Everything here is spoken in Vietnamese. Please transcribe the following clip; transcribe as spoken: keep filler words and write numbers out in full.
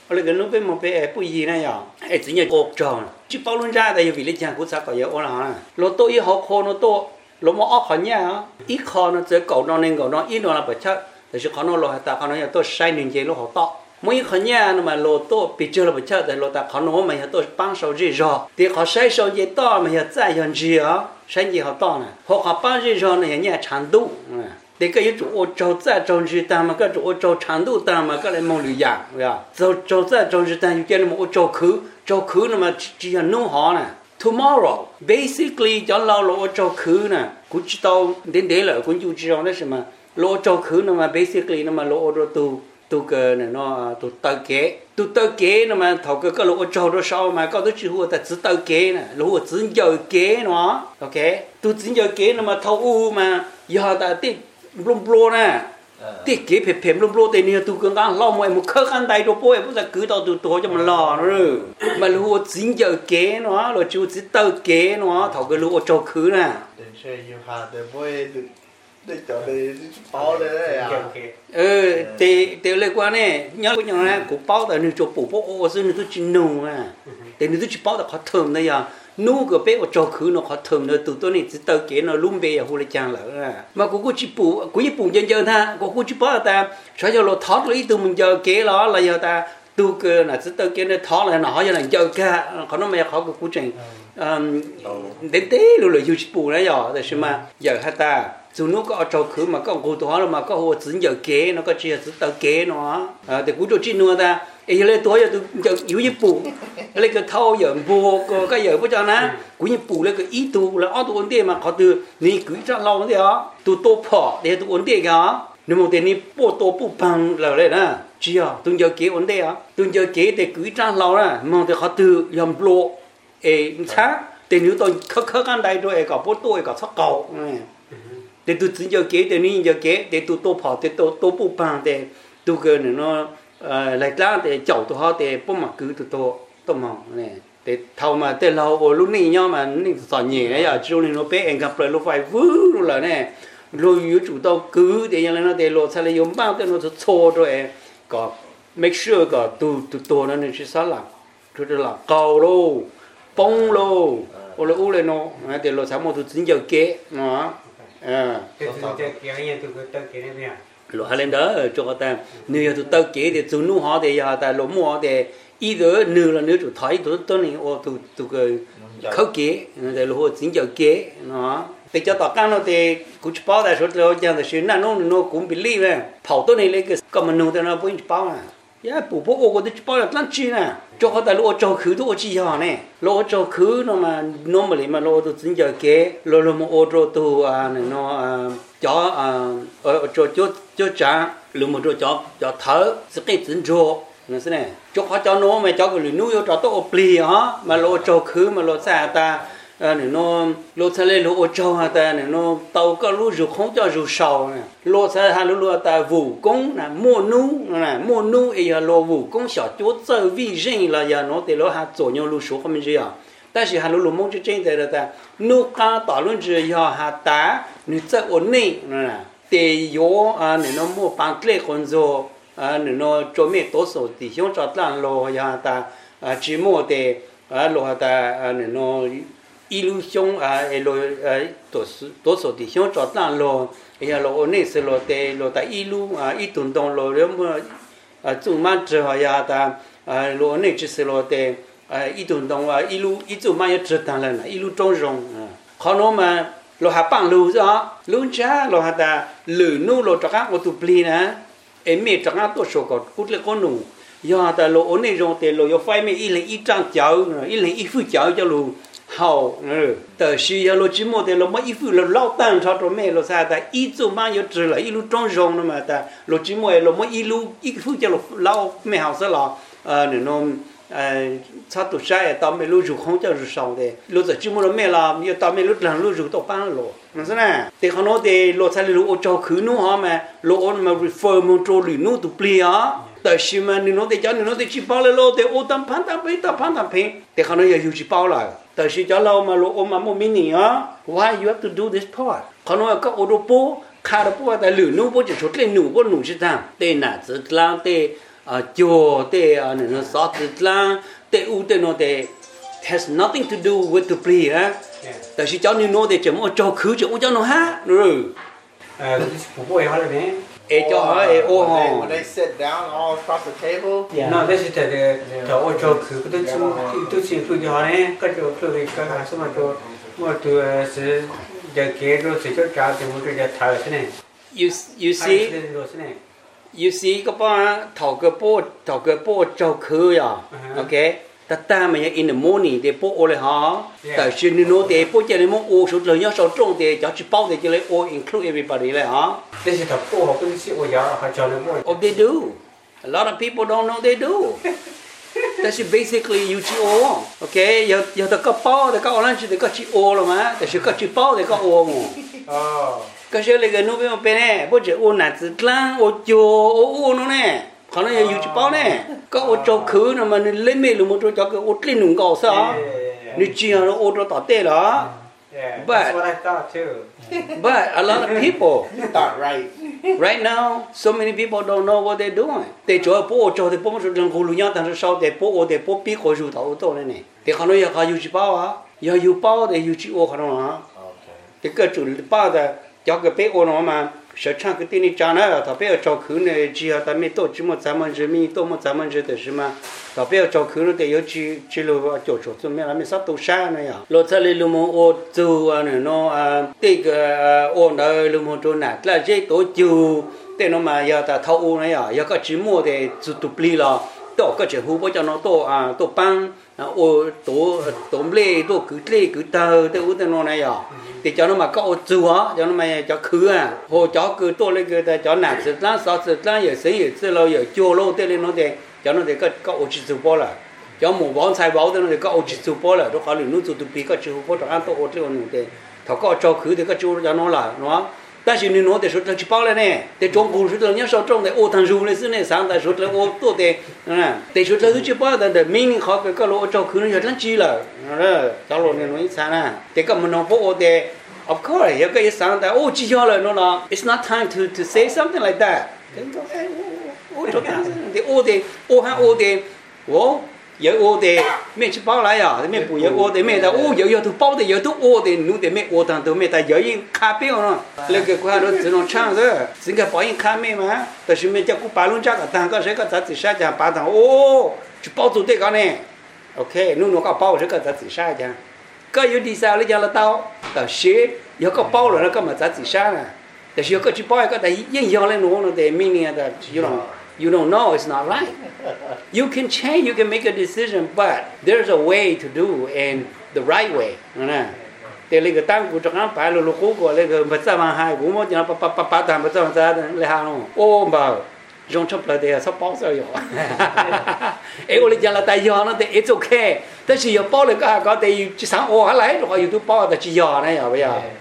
ở đây cái nó bên một bên bụi gì này à ấy chỉ nhớ ốc tròn chứ bao luôn ra đây vì lấy chàng cũng sao có nhiều ốc nào nè lô tô ít học khó nó tô lô mà ốc khó nhá ít khó nó sẽ cầu nó nên cầu nó ít nó là phải chắc để cho khó nó lô ta khó nó nhà tôi sai nên gì lô họ to mỗi khó nhá mà lô tô bị chưa là phải chắc để lô ta khó nó mà nhà tôi bán sầu gì rồi thì khó sai sầu gì to mà nhà tại hiện gì á sai gì họ to nè họ họ bán gì rồi này nhà chán đủ để cái chỗ ô châu在中日单嘛，个chỗ ô châu长度单嘛，个来蒙旅亚，对吧？州州在中日单有叫你们ô châu区，州区那么只要弄好呢。Tomorrow, basically 叫老老ô châu区呢，估知道点点了，估就知道那什么老ô châu区那么 basically 那么老ô都都个呢那都到给都到给那么头个个老ô châu都少嘛，搞到之后他只到给呢，如果只有给呢 ，OK， 都只有给那么头乌嘛，以后他的。lùm lùm nè, tiết kế phèm phèm lùm lùm thì nhiều tụi con ăn lo mọi một khơi ăn tay đồ bôi, bây giờ cứ tao tụi tôi cho mình lo nữa, mà lúa chín giờ kế nó, rồi chú chỉ tao kế nó, thầu cái lúa trâu khứ nè. Để chơi nhiều hạt để bôi để cho để bao đấy à. Ừ, thì thì lấy qua nè, nhớ cái nhau nè, cũng bao tại nơi chỗ bổ bố ô xin nơi tôi chỉ nung à, để nơi tôi chỉ bao tại khó thơm đây à. Nu cái bé ở trâu khứ nó khó thơm nữa, tụi tôi này chỉ tao kế nó lùm bê ở hồ lê chang lỡ mà cô cô chỉ bù, cô chỉ bù dân dân tha, cô cô chỉ bảo ta, sao giờ lo thoát lấy tụi mình giờ kế đó là giờ ta, tụi cái là chỉ tao kế nó thoát là nó giờ là giờ cả,เขาnó mày khó cái cú trình, đến té rồi là yêu chỉ bù đấy giờ, tại sao mà giờ hai ta, dù nó có ở trâu khứ mà có cô thoát mà có hồ chỉ giờ kế nó có chỉ là chỉ tao kế nó, thì cú cho chỉ nuôi ta. Ấy giờ tối giờ tôi giờ yếu bù, lấy cái thau giờ bù cái giờ bây giờ nè, cũng như bù lấy cái ý tu là ở tôi ổn định mà họ từ ní cứ ra lâu thế đó, tôi tô phở để tôi ổn định cái nếu mà tiền ní bù tô bù bằng là đấy nè, chỉ à, tôi giờ kế ổn định á, tôi giờ kế để cứ ra lâu nè, mà thì họ từ yểm lộ, ấy sáng, thì nếu tôi khắc khắc ăn đây rồi, cả bố tôi cả sắc cầu, để tôi chỉ giờ kế để ní giờ kế để tôi tô phở để tôi tô bù bằng để tôi cái này nó lại ra để chậu tụi họ để bố mặc cứ tụi tôi tôi mong này để thầu mà để lâu ở lúc này nhau mà nó sỏi nhẹ đấy à chú này nó bé anh gặp rồi nó phải vứ luôn là này rồi yếu chủ tao cứ để như là nó để lộ sao lại dùng bao cái nó xô rồi có make sure có tụi tụi tôi nó nên chỉ sao làm tụi tôi làm cầu lô bông lô ở là u lên nó để lộ sao một tụi chính giờ kế nó à lộ hai lên đó cho ta nếu tụi tao kế thì tụi nó họ thì giờ ta lỗ mua thì ý đó nếu là nếu tụi thấy tụi tôi này ô tụi tụi cái khâu kế để lộ chính giờ kế nó thì cho tao căng nó thì cũng bao đại số rồi chẳng là chuyện nào nó nó cũng bị lì vậy thầu tôi này lấy cái cầm mình nuôi nó cũng bao à ya bố bố ô cái bao là lăn chi nè cho họ ta lộ trâu khứ tôi chi họ nè lộ trâu khứ nó mà nó mà lấy mà lộ tụi chính giờ kế lộ lộ một ô trâu tụi à nó cho ở chỗ chỗ chỗ trả lượng một chỗ cho cho thở sẽ cái tính rô nó thế này chỗ họ cho nó mà cho cái lưỡi nuôi cho tôi ốp lì hả mà lộ trâu khứ mà lộ xa ta này nó lộ xa lên lộ trâu ha ta này nó tàu có lúa rượu không cho rượu sầu này lộ xa ha lúa ta vũ công là mua nu này mua nu ấy là lộ vũ công小chỗ chơi vi sinh là giờ nó thì lộ ha tổ nhau lúa số không gì à但是还路路梦就真在了的，努刚讨论之要还打，你在屋内，嗯，得有啊，你那么帮来工作啊，你那做咩多少弟兄做单路要打啊，只么的啊，路打啊，你那一路兄啊，一路呃，多少多少弟兄做单路，要路屋内是路的路打一路啊，一顿顿路了么啊，做满之后要打啊，路屋内就是路的。à ít tuần đông à ít lu ít chỗ mà ít trật tăng lên ít lu trống rong khó nó mà lo hạt bằng lu đó lu cha lo hạt ta lử nu lo cho các ô tô pli nè em mẹ cho các tổ số có cút lên con nụ do ta lo ổn định rong tiền lo yo phải mấy ít lên ít trang cháo ít lên ít phút cháo cho lu hậu tờ sĩ lo chỉ một tiền lo mấy ít phút lo lao tăng cho tụi mẹ lo sao ta ít chỗ mà ít trật là ít lu trống rong nó mà ta lo chỉ một lo mấy ít lu ít phút cho lo lao mẹ học sẽ là à để nó sao tụi sai tao mới lưu rủ không cho rủ sầu de lưu giờ chỉ muốn mẹ làm nhiều tao mới lưu làm lưu rủ tao bán lỗ nó thế này thì họ nói thì lưu sai lưu ô châu khứ nu họ mà lưu ôn mà refer một chỗ lưu nu tụi pli á tại sao mà nếu nói thì cho nếu nói thì chỉ bao lại lỗ thì ô tam phán tam phí tam phán tam phí thì họ nói giờ chỉ bao lại tại sao cho lâu mà lưu ôn mà một mini á why you have to do this part họ nói các ô tô po khá là po tại lưu nu po chỉ số lên nu po nu chỉ tham tên là chỉ làm tên à chùa để à nó sót được là để u để nó để has nothing to do with to play áแต่สิเจ้านี่โนแต่จะมั่วเจ้าคือจะอู้เจ้าโนฮะหรือเออผมบอกว่าอะไรเนี่ยเอเจ้าฮะเอโอฮะ When they sit down all across the table. No, this is the the old joke. But the two two things to the honey, got to play the car, so much to more to the gate or secret car to move to the tire. you you see you see ก็ป่ะถอกกระโปดถอกกระโปดเจ้าคืออ่ะโอเคแต่ตามันยัง in the morning เดี๋ยวโปโอเลยฮะแต่ชื่อนี่โน้ตเดี๋ยวโปจะเลยมั่วโอสุดเลยยังสองตรงเดี๋ยวจะจีบเป้าเดี๋ยวจะเลยโอ include everybody เลยฮะ This is the poor who can see what you are trying to do. Oh, they do. A lot of people don't know they do. That's basically U G O. Okay, 有有的个包的个我那是的个 G O 了嘛，但是个 G 包的个 O 嘛。 哦。 可是那个那边边呢，不是我男子lang，我就我我呢，可能有 U G 包呢，个我做客那么你里面那么多叫个我领弄搞啥，你这样我都打对了。 Yeah, but that's what I thought too. But a lot of people. You thought right. Right now, so many people don't know what they're doing. They cho bố cho they bố cho dân khu nhau,但是sau they bố they bố biết có rủ đầu to này này. They khả năng ya khá yêu chỉ bao à, ya yêu bao they yêu chỉ ô khả năng à. They cái chủ bao đó, cho cái bé ô nó mà, sẽ chăng cái tin cha nó, thằng bé cho khứ này chỉ là ta mới tổ chỉ một trăm万人民，多么trăm万人的是吗？thằng bé cho khứ nó để yêu chỉ chỉ lo cho cho cho mình làm mình sát tu sa này à. Lo thay lấy lùm ô tu à nó à, cái cái ô đó lùm ô tu nè, là dễ tổ chu, để nó mà giờ ta thâu ô này à, giờ có chỉ mua để tu tu pli là, tổ có chỉ hú bao cho nó tổ à tổ băng, ô tổ tổ lê tổ cứ lê cứ tờ, để ô nó này à. Thì cho nó mà có ô chu á, cho nó mà cho khứ à, hồ cho cứ tổ lên cái cho nạp sự lá sáu sự lá giờ xây giờ xây lâu giờ chua lâu để lên nó để cho nó để có có ô chỉ chu bao là, cho một bọn sai bao để nó để có ô chỉ chu bao là, nó khó lường nó chu tu pi có chu bao cho ăn tổ ô tiêu nó để, thằng có cho khứ thì có chu cho nó là nó,但是你弄的时候它去包了呢，在中国时候人家说种的ô汤肉的是呢，上的时候ô多的，嗯，但是它都去包的的，明年好个个罗照可能有点急了，嗯，到罗那容易产啊，这个我们弄不ô的 ，of course 有个一上的ô急了喏喏 ，it's not time to to say something like that，ô做啥子？的ô的ô还ô的，我。有我的没去包来呀，没不有我的没的，我有有都包的有都我的，弄的没我当都没的，有人咖啡哦，那个瓜都只能唱的，这个包人咖啡嘛，但是没叫过巴龙家个当个这个杂志社家巴当哦，就包住这个呢 ，OK， 弄弄个包这个杂志社家，个有第三了家了到，但是有个包了那个嘛杂志社呢，但是有个去包一个的印象来弄了的明年的有了。You don't know, it's not right. You can change, you can make a decision, but there's a way to do and the right way. Thì lấy cái tăng của trong phải là lục của lấy cái vật ra mà hai cũng một nhà pa pa pa pa tam vật ra lấy hàng không? Ô mà dùng chấp lại để sắp bao giờ rồi. Ê ô lấy nhà là tại do nó thì it's okay.แต่chỉ có bao lấy cái có thì chỉ sáng ô hả lấy rồi YouTube bao thì chỉ do này à bây giờ.